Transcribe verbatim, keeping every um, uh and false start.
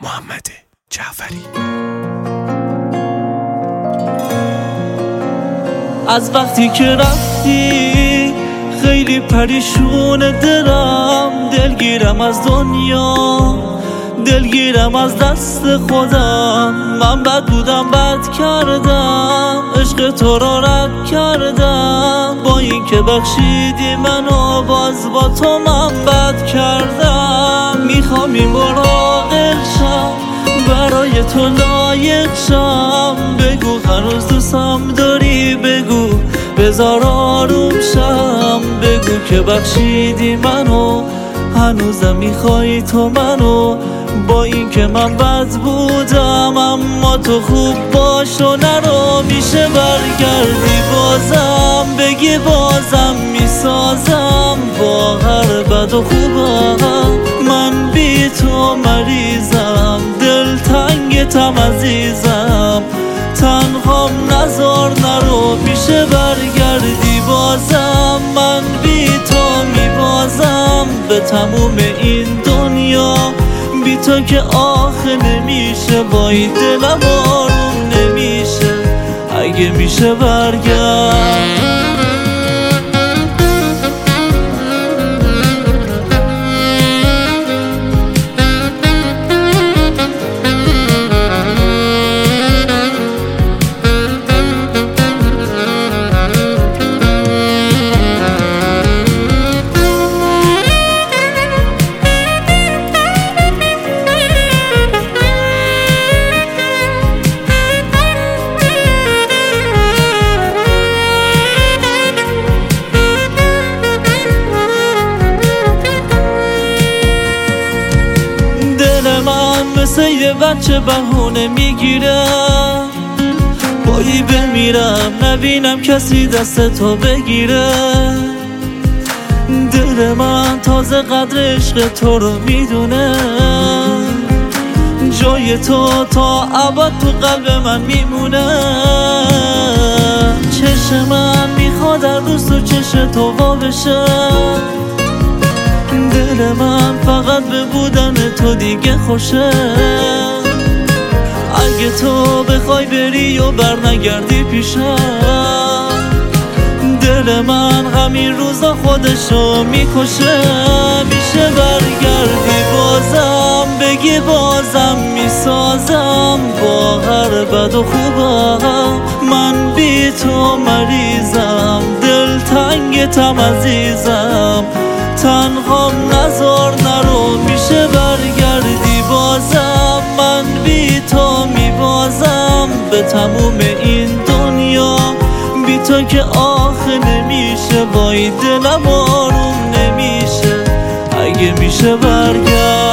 محمد جعفری. از وقتی که رفتی خیلی پریشون دلم، دلگیرم از دنیا، دلگیرم از دست خودم. من بد بودم، بد کردم، عشق تو را رد کردم. با این که بخشیدی منو، باز با تو من بد کردم. میخوام این مراقل شم، برای تو لایق شم. بگو هنوز دوستم داری، بگو بذار آروم شم. بگو که بخشیدی منو، هنوزم میخوای تو منو. با این که من بد بودم، اما تو خوب باش و نرو. میشه برگردی بازم، بگی بازم میسازم. با هر بد و خوبم من بی تو مریضم. دل تنگتم عزیزم، تنهام نزار نرو. میشه برگردی بازم، من بی تو میبازم. به تموم این دنیا بی تو که آخه نمیشه. وای دلم آروم نمیشه، اگه میشه برگرد. مثل یه بچه بهونه میگیره، بایی بمیرم نبینم کسی دست تو بگیره. دل من تازه قدر عشق تو رو میدونه، جای تو تا ابد تو قلب من میمونه. چشم من میخواد در روز تو چش تو وا بشه. دل من فقط به بودن تو دیگه خوشه. اگه تو بخوای بری و برنگردی پیشم، دل من همین روزا خودشو میکشه. میشه برگردی بازم، بگی بازم میسازم. با هر بد و خوبم من بی تو مریضم. دل تنگتم عزیزم، تنهام نزار نرو. میشه برگردی بازم، من بی تو میبازم. به تموم این دنیا بی تو که آخه نمیشه. وای دلم آروم نمیشه، اگه میشه برگرد.